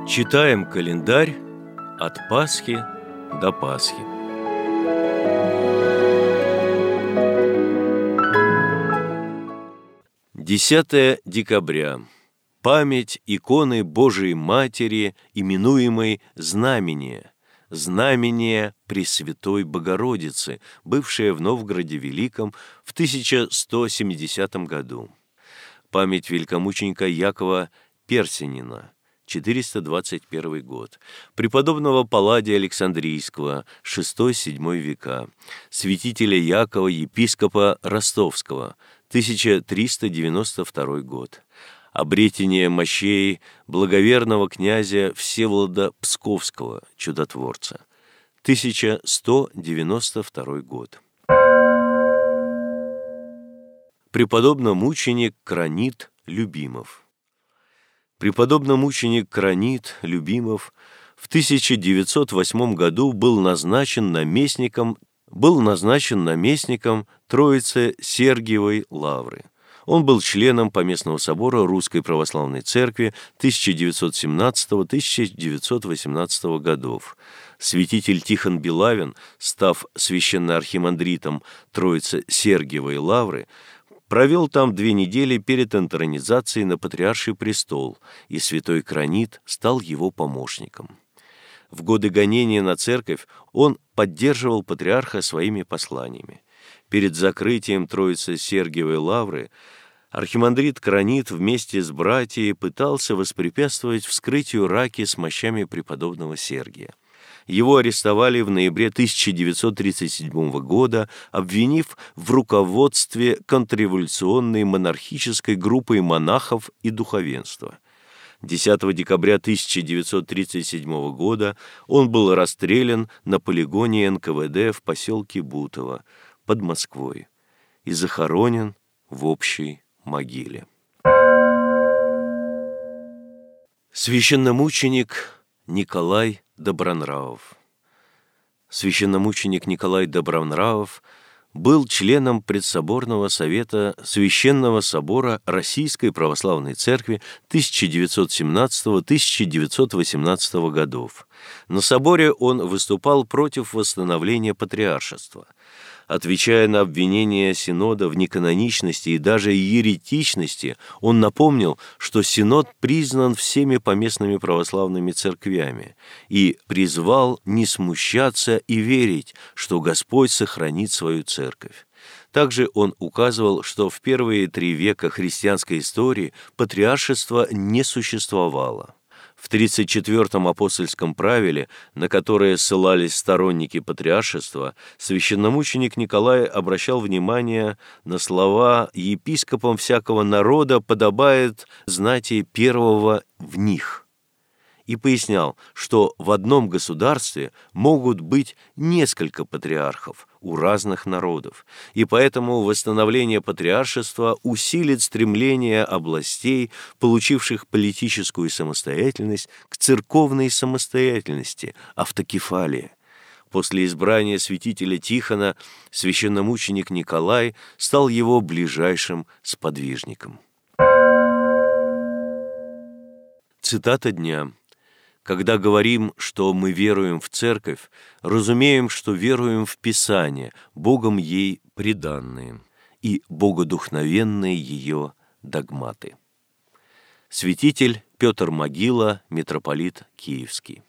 Читаем календарь от Пасхи до Пасхи. Десятое декабря. Память иконы Божией Матери, именуемой Знамение. Знамение Пресвятой Богородицы, бывшее в Новгороде Великом в 1170 году. Память великомученика Якова Персинина, 421 год, преподобного Палладия Александрийского, VI-VII века, святителя Якова, епископа Ростовского, 1392 год, обретение мощей благоверного князя Всеволода Псковского, чудотворца, 1192 год. Преподобно-мученик Кранит Любимов. Преподобно-мученик Кранит Любимов в 1908 году был назначен наместником Троицы Сергиевой Лавры. Он был членом Поместного собора Русской Православной Церкви 1917-1918 годов. Святитель Тихон Белавин, став священноархимандритом Троицы Сергиевой Лавры, провел там 2 недели перед интронизацией на патриарший престол, и святой Кранит стал его помощником. В годы гонения на церковь он поддерживал патриарха своими посланиями. Перед закрытием Троицы Сергиевой Лавры архимандрит Кранит вместе с братьями пытался воспрепятствовать вскрытию раки с мощами преподобного Сергия. Его арестовали в ноябре 1937 года, обвинив в руководстве контрреволюционной монархической группой монахов и духовенства. 10 декабря 1937 года он был расстрелян на полигоне НКВД в поселке Бутово под Москвой и захоронен в общей могиле. Священномученик Николай Добронравов. Священномученик Николай Добронравов был членом Предсоборного совета Священного собора Российской Православной Церкви 1917-1918 годов. На соборе он выступал против восстановления патриаршества. Отвечая на обвинения Синода в неканоничности и даже еретичности, он напомнил, что Синод признан всеми поместными православными церквями и призвал не смущаться и верить, что Господь сохранит свою церковь. Также он указывал, что в первые 3 века христианской истории патриаршества не существовало. В 34-м апостольском правиле, на которое ссылались сторонники патриаршества, священномученик Николай обращал внимание на слова «епископам всякого народа подобает знати первого в них» и пояснял, что в одном государстве могут быть несколько патриархов у разных народов, и поэтому восстановление патриаршества усилит стремление областей, получивших политическую самостоятельность, к церковной самостоятельности, автокефалии. После избрания святителя Тихона священномученик Николай стал его ближайшим сподвижником. Цитата дня. Когда говорим, что мы веруем в Церковь, разумеем, что веруем в Писание, Богом ей преданные, и богодухновенные ее догматы. Святитель Петр Могила, митрополит Киевский.